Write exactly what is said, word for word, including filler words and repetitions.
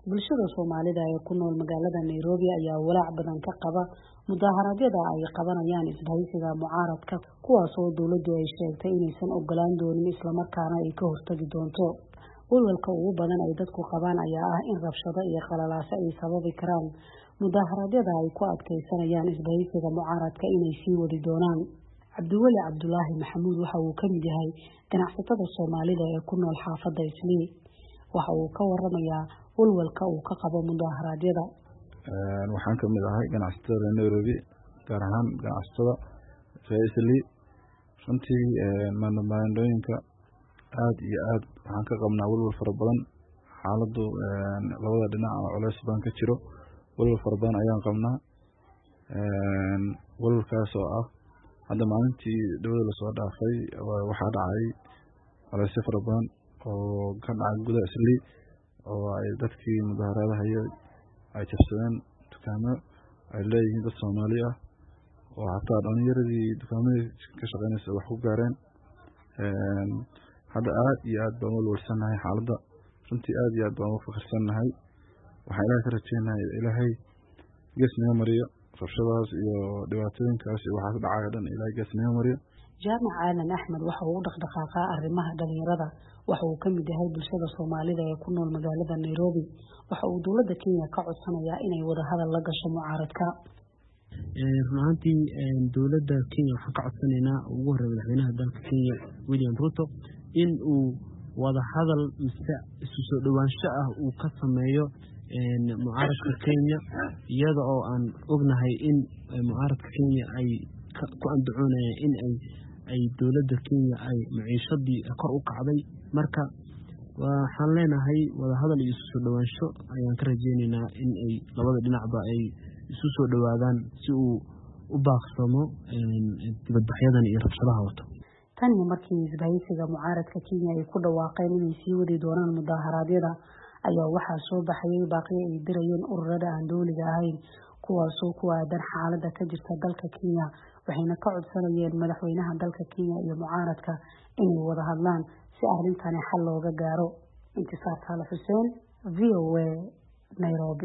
bulshada Soomaalida ee ku nool magaalada Nairobi ayaa walaac badan ka qaba mudaaharaadyada ay qabanayaan isbahaysiga mucaaradka kuwaas oo dawladdu ay sheegtay inaysan ogolaan doonin isla markaana ay ka hortagi doonto. Walwalka ugu badan ay dadku qabaan ayaa ah in rabshado iyo qalalaase ay sababi karaan mudaaharaadyada ay ku adkeysanayaan isbahaysiga mucaaradka inay sii wadi doonaan. Cabdiweli Cabdulaahi Maxamuud waxa uu ka mid yahay ganacsatada Soomaalida ee ku nool xaafadda Islii. Waxa uu ka waramayaa walwalka uu ka qabo mudaaharaadyada. Een waxaan ka mid ahay ganacsatada Nairobi gaar ahaan ganacsatada Islii. Runtii een maamulooyinka aad iyo aad waxaan ka qabnaa walwal fara badan. Xaaladdu een labada dhinac oo culays badan ka jiro walwal fara badan ayaan qabnaa. Een walwalkaas oo ah hadda maalintii dawladda la soo dhaafay waxa dhacay culays fara badan oo ka dhacay gudaha Islii oo ay dadkii mudaaharaadaha ay jabsadeen dukaamo ay leeyihiin dad Soomaali ah oo hataa dhalinyaradii dukaamada ka shaqeynaysa wax ku gaareen. Een hadda aad iyo aad baan walwalsanahay xaaladda. Runtii aad iyo aad baan u fakarsanahay. Waxaan Ilaahay ka rajeynayaa Ilaahay geesnimo mariyo rabshadaas iyo dhibaatooyinkaas waxa ka dhacay dhan Ilaahay geesnimo mariyo. Jaamac Aalan Axmed waxa uu dhaqdhaqaaqaa arrimaha dhalinyarada. Waxa uu ka mid yahay bulshada Soomaalida ee ku nool magaalada Nairobi. Waxa uu dawladda Kenya ka codsanayaa inay wada hadal la gasho mucaaradka. Ee runtii dawladda Kenya waxa ka codsanaynaa ugu horeeyay madaxweynaha dalka Kenya William Ruto in uu wada hadal isu soo dhawaansho ah uu ka sameeyo een mucaaradka Kenya iyada oo aan ognahay in mucaaradka Kenya ay ku andacoonayaan in ay ay dawladda Kenya ay maciishadii kor u kacday. Marka waxaan leenahay wada hadal iyo isu soo dhawaansho ayaan ka rajeynaynaa in ay labada dhinacba ay isu soo dhawaadaan si uu u baaqsamo dibadbaxyadan iyo rabshadaha wato. Tani markii isbahaysiga mucaaradka Kenya ay ku dhawaaqeen inay sii wadi doonaan mudaaharaadyada ayaa waxaa soo baxay baaqyo ay dirayeen ururada aan dawliga ahayn kuwaas oo ku aadan xaaladda ka jirta dalka Kenya. Waxayna ka codsanayeen madaxweynaha dalka Kenya iyo mucaaradka inay wada hadlaan si arrintan xal looga gaaro. Intisaar Xuseen, V O A, Nairobi.